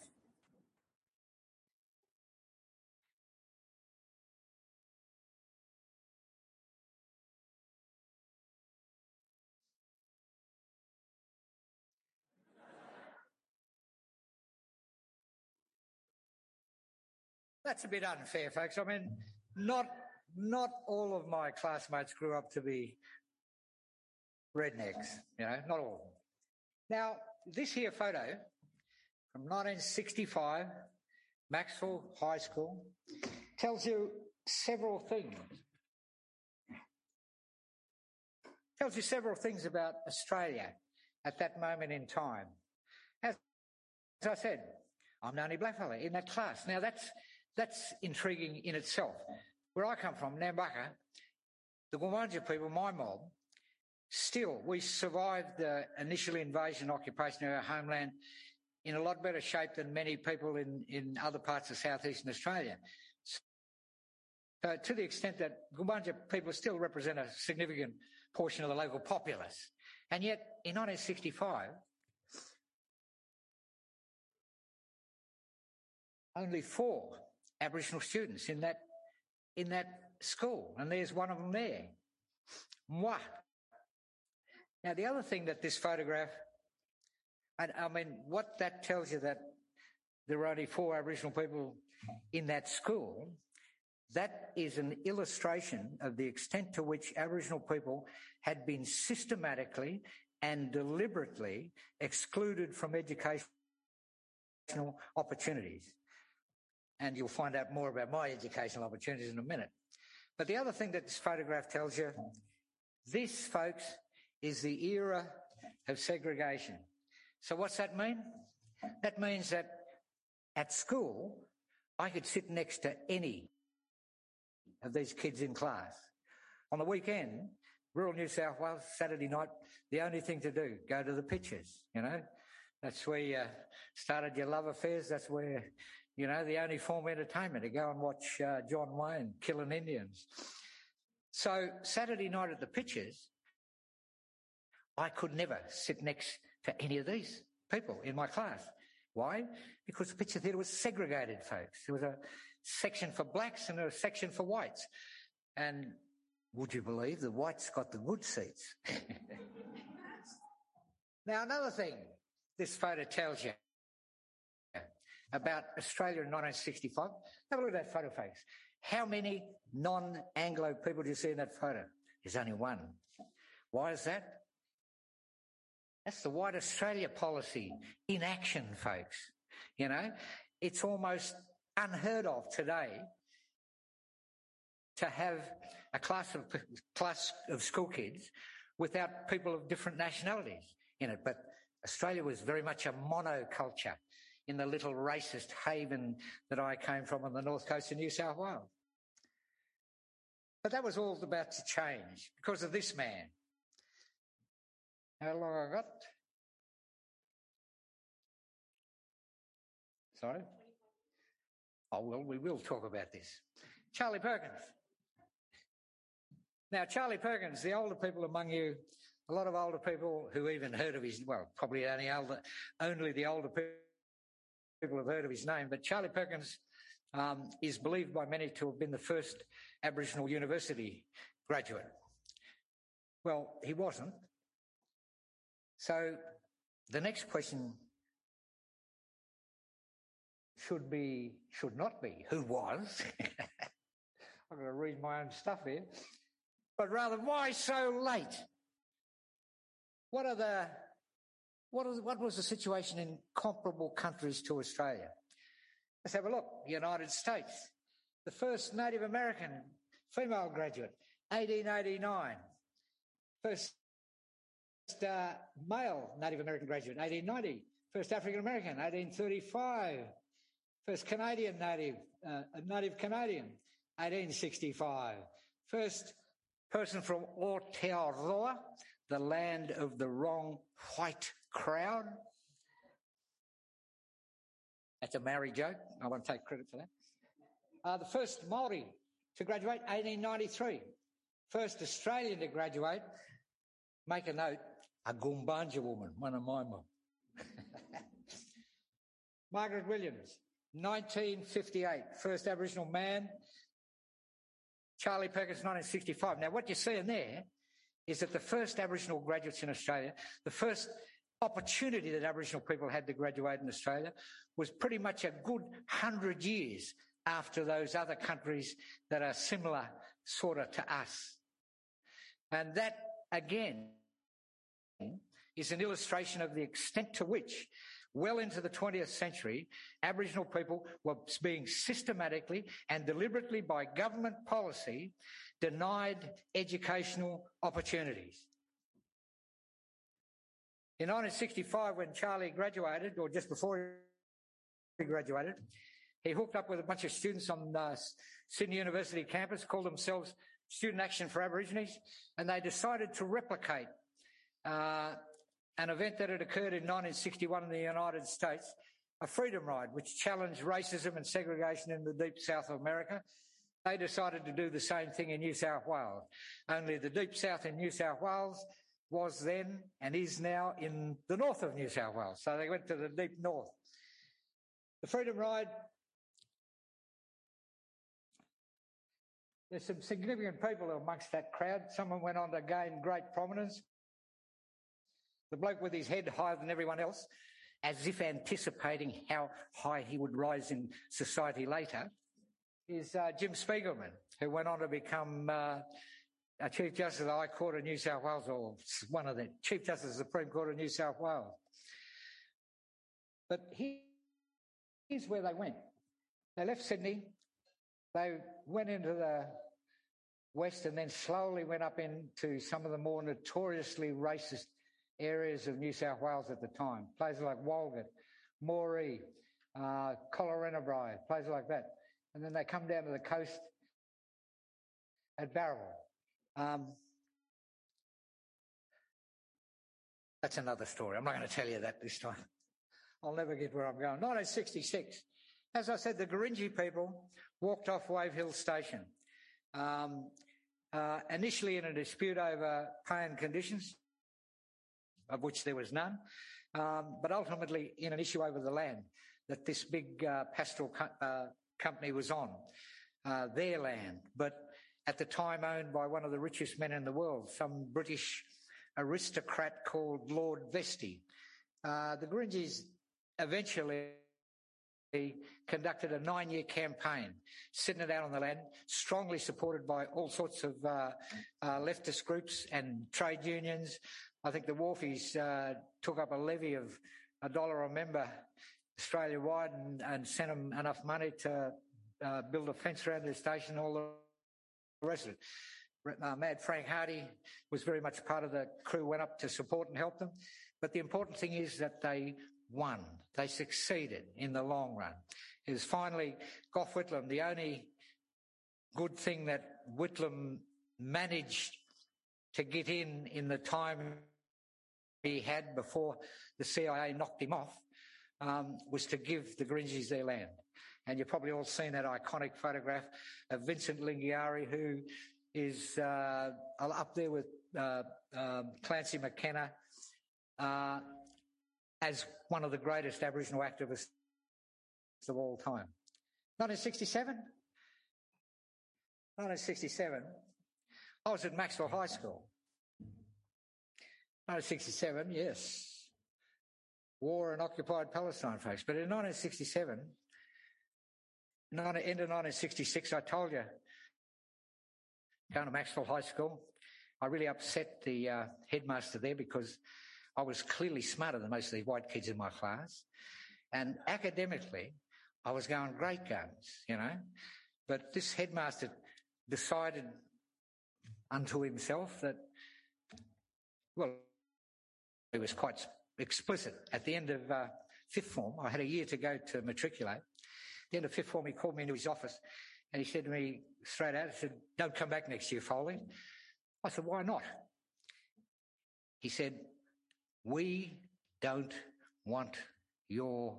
That's a bit unfair, folks. I mean, not all of my classmates grew up to be rednecks, not all of them. Now, this here photo from 1965, Maxwell High School, tells you several things. Tells you several things about Australia at that moment in time. As I said, I'm the only black fella in that class. Now, that's intriguing in itself. Where I come from, Nambucca, the Gumbaja people, my mob, still, we survived the initial invasion and occupation of our homeland in a lot better shape than many people in other parts of southeastern Australia. So to the extent that Gumbaja people still represent a significant portion of the local populace. And yet, in 1965, only 4 Aboriginal students in that school, and there's one of them there. Mwah. Now, the other thing that this photograph, I mean, what that tells you, that there were only 4 Aboriginal people in that school, that is an illustration of the extent to which Aboriginal people had been systematically and deliberately excluded from educational opportunities. And you'll find out more about my educational opportunities in a minute. But the other thing that this photograph tells you, this, folks, is the era of segregation. So what's that mean? That means that at school, I could sit next to any of these kids in class. On the weekend, rural New South Wales, Saturday night, the only thing to do, go to the pitches, That's where you started your love affairs. That's where, the only form of entertainment, to go and watch John Wayne killing Indians. So Saturday night at the pitches, I could never sit next to any of these people in my class. Why? Because the picture theatre was segregated, folks. There was a section for blacks and a section for whites. And would you believe the whites got the good seats? Now, another thing this photo tells you about Australia in 1965. Have a look at that photo, folks. How many non-Anglo people do you see in that photo? There's only one. Why is that? That's the White Australia policy in action, folks. You know, it's almost unheard of today to have a class of school kids without people of different nationalities in it. But Australia was very much a monoculture in the little racist haven that I came from on the north coast of New South Wales. But that was all about to change because of this man. How long I got? Sorry? Oh, well, we will talk about this. Charlie Perkins. Now, Charlie Perkins, the older people among you, a lot of older people who even heard of his, well, probably only the older people have heard of his name, but Charlie Perkins is believed by many to have been the first Aboriginal university graduate. Well, he wasn't. So the next question should not be who was. I've got to read my own stuff here. But rather, why so late? What was the situation in comparable countries to Australia? Let's have a look. The United States. The first Native American female graduate, 1889. First male Native American graduate, 1890. First African American, 1835. First Canadian Native Canadian, 1865. First person from Aotearoa, the land of the wrong white crowd. That's a Maori joke. I won't take credit for that. The first Māori to graduate, 1893. First Australian to graduate, make a note, a Gumbaynggirr woman, one of my mum. Margaret Williams, 1958. First Aboriginal man. Charlie Perkins, 1965. Now, what you're seeing there is that the first Aboriginal graduates in Australia, the first opportunity that Aboriginal people had to graduate in Australia was pretty much a good 100 years after those other countries that are similar sort of to us. And that, again, is an illustration of the extent to which, well into the 20th century, Aboriginal people were being systematically and deliberately by government policy denied educational opportunities. In 1965, when Charlie graduated, or just before he graduated, he hooked up with a bunch of students on Sydney University campus, called themselves Student Action for Aborigines, and they decided to replicate an event that had occurred in 1961 in the United States, a freedom ride, which challenged racism and segregation in the deep south of America. They decided to do the same thing in New South Wales. Only the deep south in New South Wales was then and is now in the north of New South Wales. So they went to the deep north. The freedom ride, there's some significant people amongst that crowd. Someone went on to gain great prominence. The bloke with his head higher than everyone else, as if anticipating how high he would rise in society later, is Jim Spiegelman, who went on to become a Chief Justice of the High Court of New South Wales, or one of the Chief Justices of the Supreme Court of New South Wales. But here's where they went. They left Sydney, they went into the west and then slowly went up into some of the more notoriously racist areas of New South Wales at the time, places like Walgett, Moree, Collarenebri, places like that. And then they come down to the coast at Barraval. That's another story. I'm not going to tell you that this time. I'll never get where I'm going. 1966. As I said, the Gurindji people walked off Wave Hill Station, initially in a dispute over pay and conditions. of which there was none, but ultimately in an issue over the land that this big pastoral company was on, their land, but at the time owned by one of the richest men in the world, some British aristocrat called Lord Vestey. The Gurindjis eventually conducted a 9-year campaign, sitting it out on the land, strongly supported by all sorts of leftist groups and trade unions. I think the Wharfies took up a levy of $1 a member Australia-wide and sent them enough money to build a fence around their station and all the rest of it. Mad Frank Hardy was very much part of the crew, went up to support and help them. But the important thing is that they won. They succeeded in the long run. It was finally Gough Whitlam, the only good thing that Whitlam managed to get in the time he had before the CIA knocked him off, was to give the Gurindjis their land. And you've probably all seen that iconic photograph of Vincent Lingiari, who is up there with Clancy McKenna as one of the greatest Aboriginal activists of all time. 1967? 1967, I was at Maxwell High School. 1967, yes. War and occupied Palestine, folks. But in 1967, end of 1966, I told you, going to Maxwell High School, I really upset the headmaster there because I was clearly smarter than most of the white kids in my class. And academically, I was going great guns, you know. But this headmaster decided unto himself that, well, he was quite explicit. At the end of fifth form, I had a year to go to matriculate. At the end of fifth form, he called me into his office and he said to me straight out, he said, "Don't come back next year, Foley." I said, "Why not?" He said, "We don't want your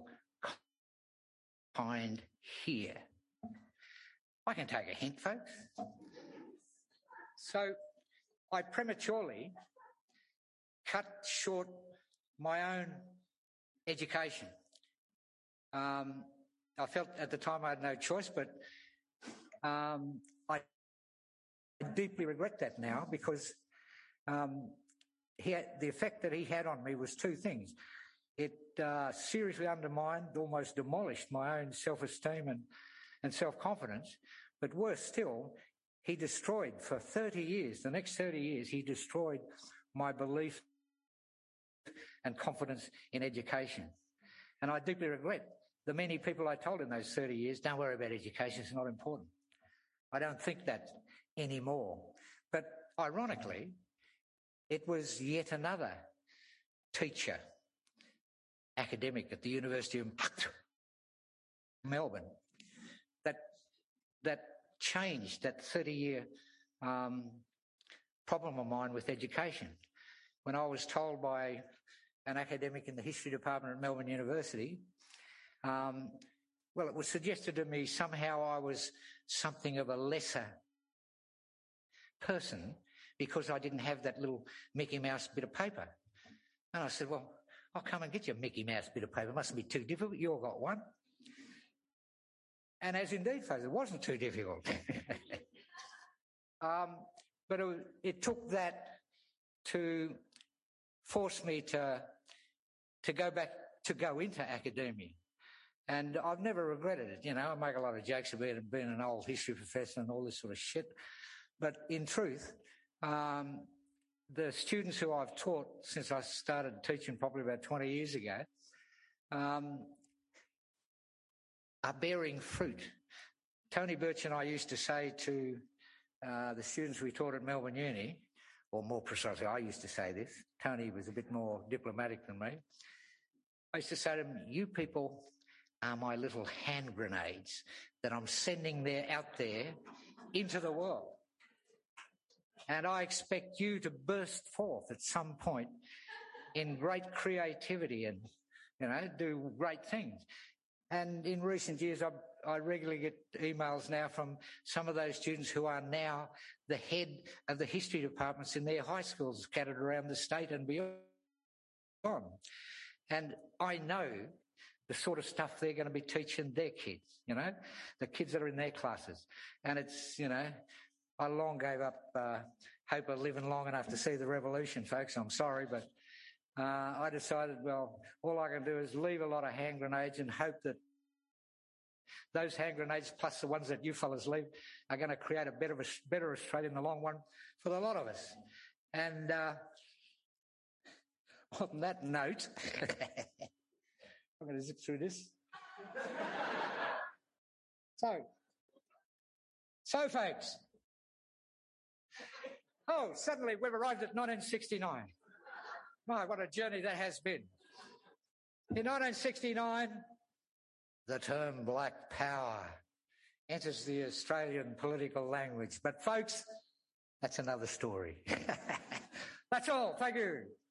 kind here." I can take a hint, folks. So I prematurely cut short my own education. I felt at the time I had no choice, but I deeply regret that now because the effect that he had on me was two things. It seriously undermined, almost demolished my own self-esteem and self-confidence. But worse still, he destroyed for 30 years, the next 30 years, he destroyed my belief and confidence in education. And I deeply regret the many people I told in those 30 years, "Don't worry about education, it's not important." I don't think that anymore. But ironically, it was yet another teacher, academic at the University of Melbourne, that changed that 30-year problem of mine with education. When I was told by an academic in the history department at Melbourne University, well, it was suggested to me somehow I was something of a lesser person because I didn't have that little Mickey Mouse bit of paper. And I said, "Well, I'll come and get your Mickey Mouse bit of paper. It mustn't be too difficult. You all got one." And as indeed, folks, it wasn't too difficult. But it took that to force me to go into academia. And I've never regretted it. You know, I make a lot of jokes about it being an old history professor and all this sort of shit. But in truth, the students who I've taught since I started teaching probably about 20 years ago, are bearing fruit. Tony Birch and I used to say to the students we taught at Melbourne Uni, or more precisely, I used to say this, Tony was a bit more diplomatic than me. I used to say to them, "You people are my little hand grenades that I'm sending out there into the world. And I expect you to burst forth at some point in great creativity and, you know, do great things." And in recent years, I regularly get emails now from some of those students who are now the head of the history departments in their high schools scattered around the state and beyond. on. And I know the sort of stuff they're going to be teaching their kids, the kids that are in their classes. And it's, I long gave up hope of living long enough to see the revolution, folks. I'm sorry, but I decided, well, all I can do is leave a lot of hand grenades and hope that those hand grenades, plus the ones that you fellas leave, are going to create a better Australia in the long run for the lot of us. And on that note, I'm going to zip through this. So folks, suddenly we've arrived at 1969. My, what a journey that has been. In 1969, the term black power enters the Australian political language. But folks, that's another story. That's all. Thank you.